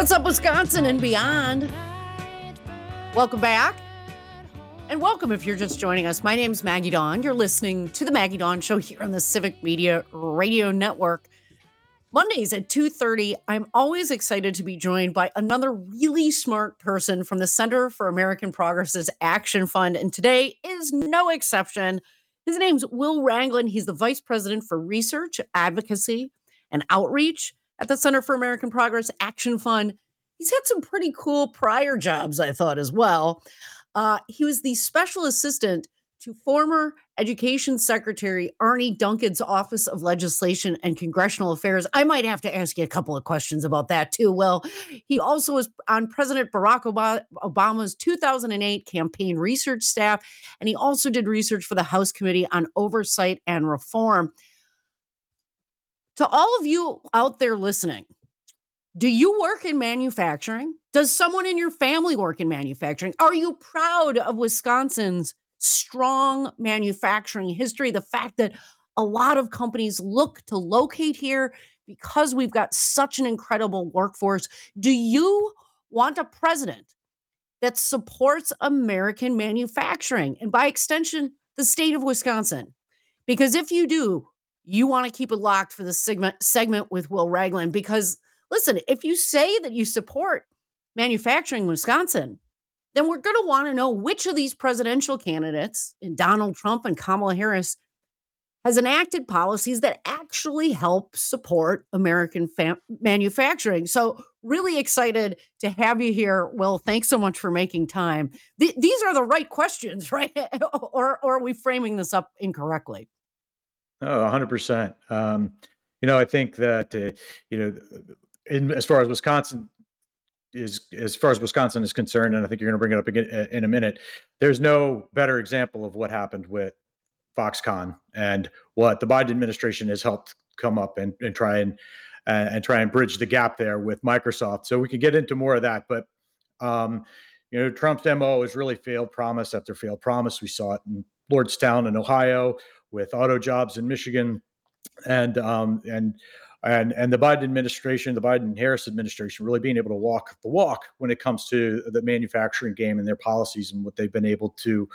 What's up, Wisconsin and beyond? Welcome back. And welcome if you're just joining us. My name's Maggie Dawn. You're listening to the Maggie Dawn Show here on the Civic Media Radio Network. Mondays at 2:30, I'm always excited to be joined by another really smart person from the Center for American Progress's Action Fund. And today is no exception. His name's Will Ragland. He's the Vice President for Research, Advocacy, and Outreach at the Center for American Progress Action Fund. He's had some pretty cool prior jobs, I thought, as well. He was the special assistant to former Education Secretary Arne Duncan's Office of Legislation and Congressional Affairs. I might have to ask you a couple of questions about that too, Will. He also was on President Barack Obama's 2008 campaign research staff, and he also did research for the House Committee on Oversight and Reform. To all of you out there listening, do you work in manufacturing? Does someone in your family work in manufacturing? Are you proud of Wisconsin's strong manufacturing history? The fact that a lot of companies look to locate here because we've got such an incredible workforce. Do you want a president that supports American manufacturing and by extension, the state of Wisconsin? Because if you do, you want to keep it locked for the segment with Will Ragland, because listen, if you say that you support manufacturing in Wisconsin, then we're going to want to know which of these presidential candidates, in Donald Trump and Kamala Harris, has enacted policies that actually help support American manufacturing. So really excited to have you here, Will. Thanks so much for making time. These are the right questions, right? or are we framing this up incorrectly? Oh, 100%. I think that, as far as Wisconsin is concerned, and I think you're going to bring it up again in a minute, there's no better example of what happened with Foxconn and what the Biden administration has helped come up and try and bridge the gap there with Microsoft. So we can get into more of that, but Trump's MO has really failed promise after failed promise. We saw it in Lordstown in Ohio, with auto jobs in Michigan, and the Biden administration, the Biden-Harris administration, really being able to walk the walk when it comes to the manufacturing game and their policies and what they've been able to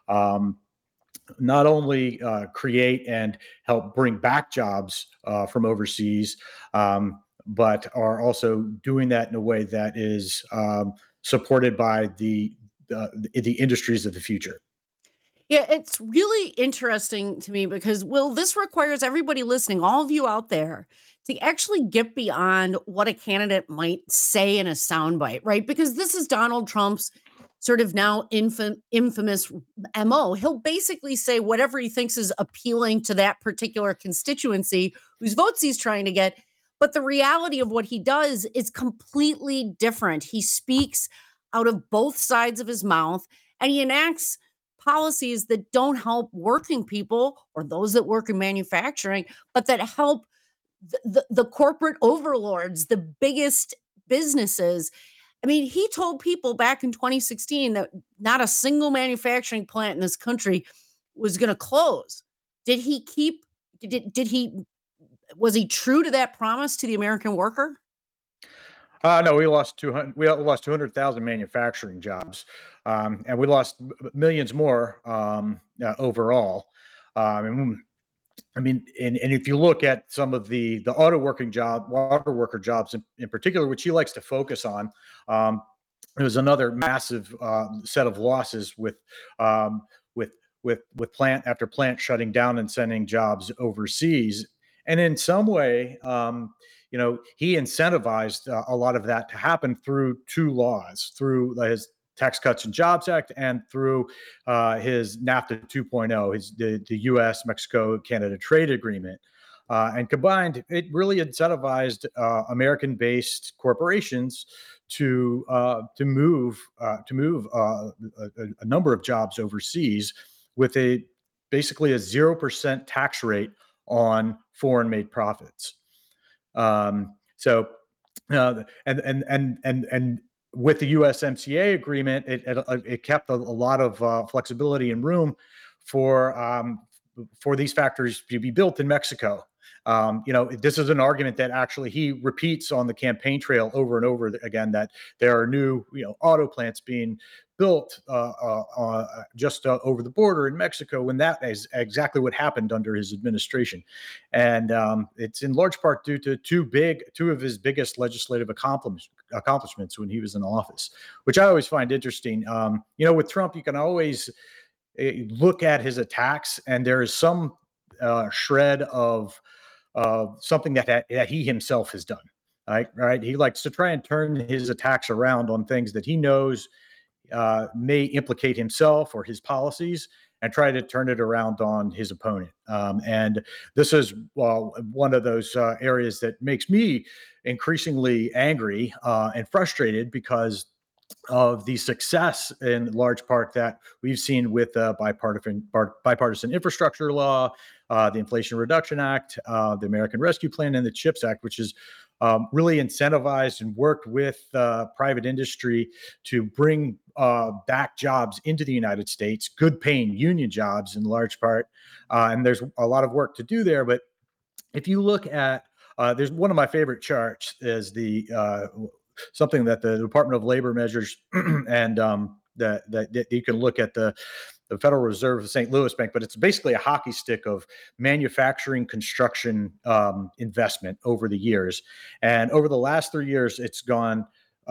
not only create and help bring back jobs from overseas, but are also doing that in a way that is supported by the industries of the future. Yeah, it's really interesting to me because, Will, this requires everybody listening, all of you out there, to actually get beyond what a candidate might say in a soundbite, right? Because this is Donald Trump's sort of now infamous MO. He'll basically say whatever he thinks is appealing to that particular constituency whose votes he's trying to get. But the reality of what he does is completely different. He speaks out of both sides of his mouth, and he enacts policies that don't help working people or those that work in manufacturing, but that help the corporate overlords, the biggest businesses. I mean, he told people back in 2016 that not a single manufacturing plant in this country was going to close. Was he true to that promise to the American worker? No, we lost 200,000 manufacturing jobs, and we lost millions more overall. And if you look at some of the auto worker jobs in particular, which he likes to focus on, it was another massive set of losses with plant after plant shutting down and sending jobs overseas. And in some way, he incentivized a lot of that to happen through two laws, through his Tax Cuts and Jobs Act and through his NAFTA 2.0, the U.S., Mexico, Canada trade agreement. And combined, it really incentivized American-based corporations to move a number of jobs overseas with basically a 0% tax rate on foreign-made profits. And with the USMCA agreement, it kept a lot of flexibility and room for for these factories to be built in Mexico. This is an argument that actually he repeats on the campaign trail over and over again, that there are new, auto plants being built just over the border in Mexico, when that is exactly what happened under his administration. And it's in large part due to two of his biggest legislative accomplishments when he was in office, which I always find interesting. With Trump, you can always look at his attacks, and there is some shred of something that he himself has done. Right. He likes to try and turn his attacks around on things that he knows may implicate himself or his policies, and try to turn it around on his opponent. And this is one of those areas that makes me increasingly angry and frustrated, because of the success in large part that we've seen with the bipartisan infrastructure law, the Inflation Reduction Act, the American Rescue Plan, and the CHIPS Act, which is really incentivized and worked with private industry to bring back jobs into the United States, good paying union jobs in large part. And there's a lot of work to do there. But if you look at, there's one of my favorite charts is the something that the Department of Labor measures, and that you can look at the Federal Reserve of St. Louis Bank, but it's basically a hockey stick of manufacturing construction investment over the years. And over the last 3 years, it's gone,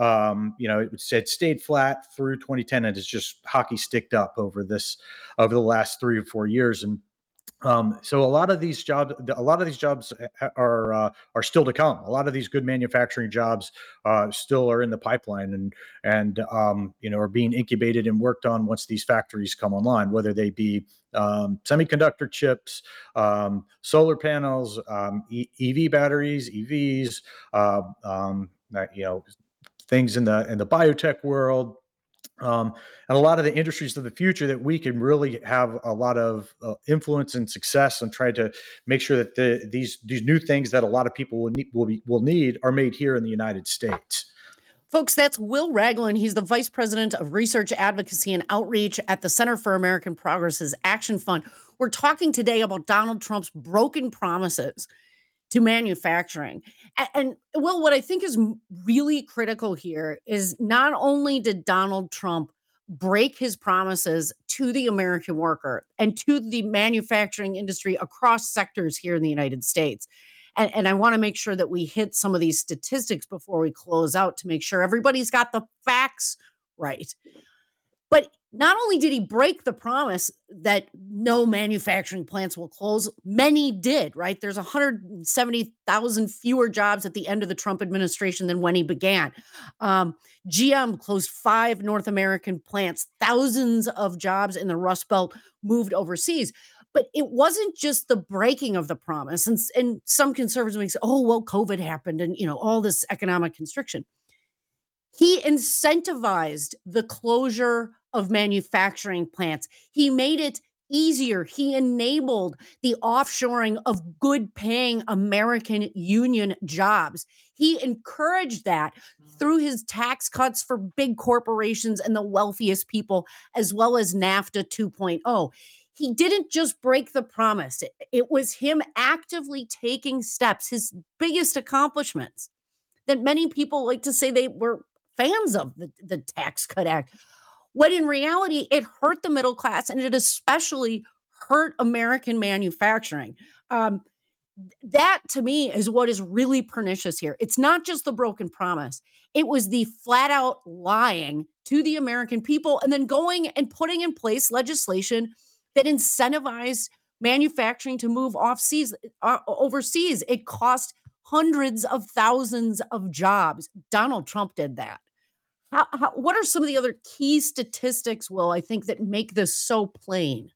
it stayed flat through 2010, and it's just hockey sticked up over the last 3 or 4 years. And so a lot of these jobs are still to come. A lot of these good manufacturing jobs still are in the pipeline, and are being incubated and worked on once these factories come online, whether they be semiconductor chips, solar panels, EV batteries, EVs, things in the biotech world. And a lot of the industries of the future that we can really have a lot of influence and success, and try to make sure that these new things that a lot of people will need are made here in the United States. Folks, that's Will Ragland. He's the Vice President of Research, Advocacy, and Outreach at the Center for American Progress's Action Fund. We're talking today about Donald Trump's broken promises to manufacturing. And Will, what I think is really critical here is, not only did Donald Trump break his promises to the American worker and to the manufacturing industry across sectors here in the United States. And I want to make sure that we hit some of these statistics before we close out, to make sure everybody's got the facts right. But not only did he break the promise that no manufacturing plants will close, many did, right? There's 170,000 fewer jobs at the end of the Trump administration than when he began. GM closed 5 North American plants. Thousands of jobs in the Rust Belt moved overseas. But it wasn't just the breaking of the promise. And some conservatives may say, oh, well, COVID happened, and, all this economic constriction. He incentivized the closure of manufacturing plants. He made it easier. He enabled the offshoring of good paying American union jobs. He encouraged that through his tax cuts for big corporations and the wealthiest people, as well as NAFTA 2.0. He didn't just break the promise. It was him actively taking steps, his biggest accomplishments, that many people like to say they were fans of, the Tax Cut Act, when in reality, it hurt the middle class, and it especially hurt American manufacturing. That, to me, is what is really pernicious here. It's not just the broken promise. It was the flat out lying to the American people, and then going and putting in place legislation that incentivized manufacturing to move overseas. It cost hundreds of thousands of jobs. Donald Trump did that. What are some of the other key statistics, Will, I think, that make this so plain?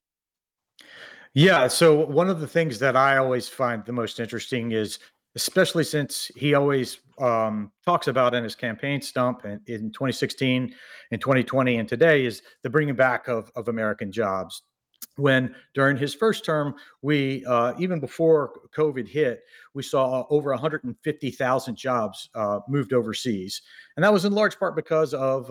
Yeah. So one of the things that I always find the most interesting is, especially since he always talks about in his campaign stump in 2016 and 2020 and today, is the bringing back of American jobs. When during his first term, we even before COVID hit, we saw over 150,000 jobs moved overseas, and that was in large part because of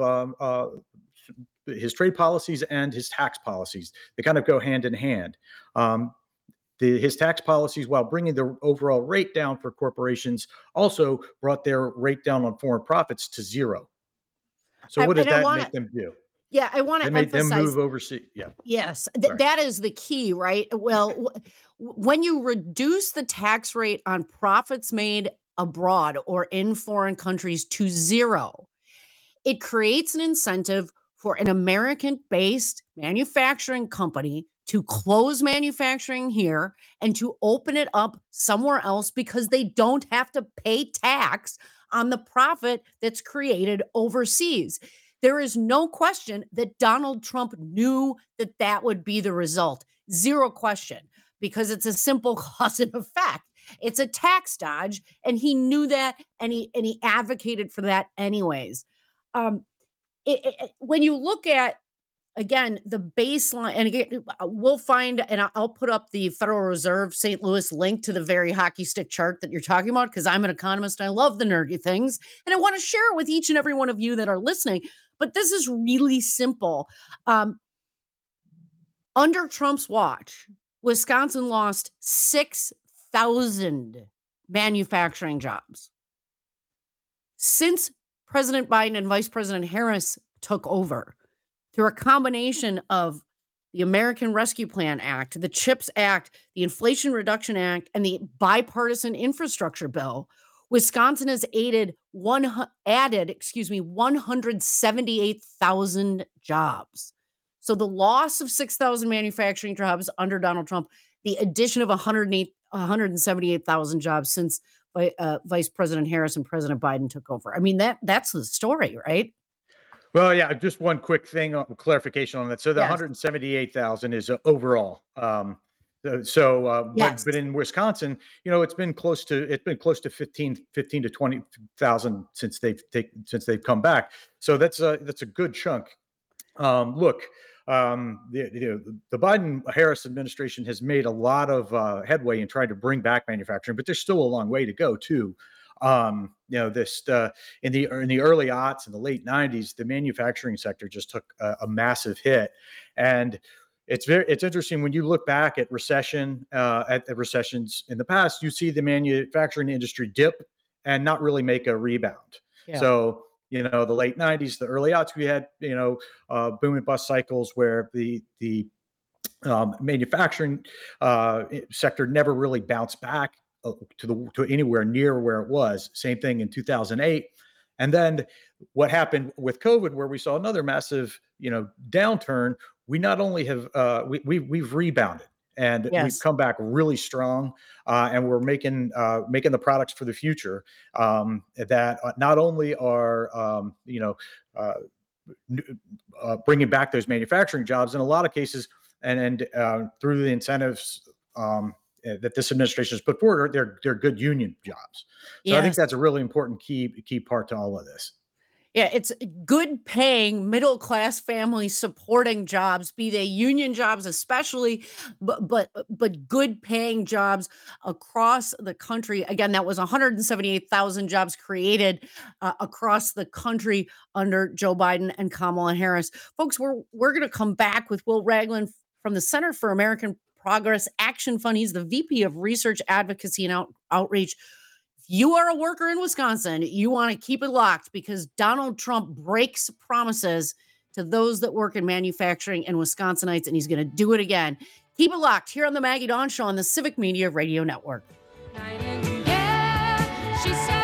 his trade policies and his tax policies. They kind of go hand in hand. his tax policies, while bringing the overall rate down for corporations, also brought their rate down on foreign profits to zero. So what did And I that want to, make them do? yeah, I want That to made them emphasize. move overseas. Yeah, Yes, sorry. that is the key, right? Well, when you reduce the tax rate on profits made abroad or in foreign countries to zero, it creates an incentive for an American-based manufacturing company to close manufacturing here and to open it up somewhere else because they don't have to pay tax on the profit that's created overseas. There is no question that Donald Trump knew that that would be the result. Zero question, because it's a simple cause and effect. It's a tax dodge, and he knew that, and he advocated for that anyways. Um, when you look at, again, the baseline, and again, we'll find, and I'll put up the Federal Reserve St. Louis link to the very hockey stick chart that you're talking about, because I'm an economist. I love the nerdy things, and I want to share it with each and every one of you that are listening. But this is really simple. Under Trump's watch, Wisconsin lost 6,000 manufacturing jobs. Since President Biden and Vice President Harris took over, through a combination of the American Rescue Plan Act, the CHIPS Act, the Inflation Reduction Act, and the bipartisan infrastructure bill, Wisconsin has added 178,000 jobs. So the loss of 6,000 manufacturing jobs under Donald Trump, the addition of 178,000 jobs since Vice President Harris and President Biden took over. I mean, that's the story, right? Well, yeah, just one quick thing, clarification on that. So the Yes. 178,000 is overall. But Yes. in Wisconsin, it's been close to 15 to 20,000 since they've come back. So that's a good chunk. Look, the Biden-Harris administration has made a lot of headway in trying to bring back manufacturing, but there's still a long way to go too. This in the early aughts and the late 90s, the manufacturing sector just took a massive hit, and it's interesting when you look back at recessions in the past, you see the manufacturing industry dip and not really make a rebound. Yeah. So the late 90s, the early aughts, we had boom and bust cycles where the manufacturing sector never really bounced back to anywhere near where it was. Same thing in 2008. And then what happened with COVID, where we saw another massive, downturn, we not only have we've rebounded and we've Yes. come back really strong, and we're making the products for the future, that not only are bringing back those manufacturing jobs in a lot of cases, and through the incentives that this administration has put forward, they're good union jobs. So I think Yes. that's a really important key part to all of this. Yeah, it's good paying middle class family supporting jobs, be they union jobs especially, but good paying jobs across the country. Again, that was 178,000 jobs created across the country under Joe Biden and Kamala Harris. Folks, we're going to come back with Will Ragland from the Center for American Progress Action Fund. He's the VP of Research, Advocacy, and Outreach. You are a worker in Wisconsin, you want to keep it locked, because Donald Trump breaks promises to those that work in manufacturing and Wisconsinites, and he's going to do it again. Keep it locked here on the Maggie Dawn Show on the Civic Media Radio Network. Yeah, she said.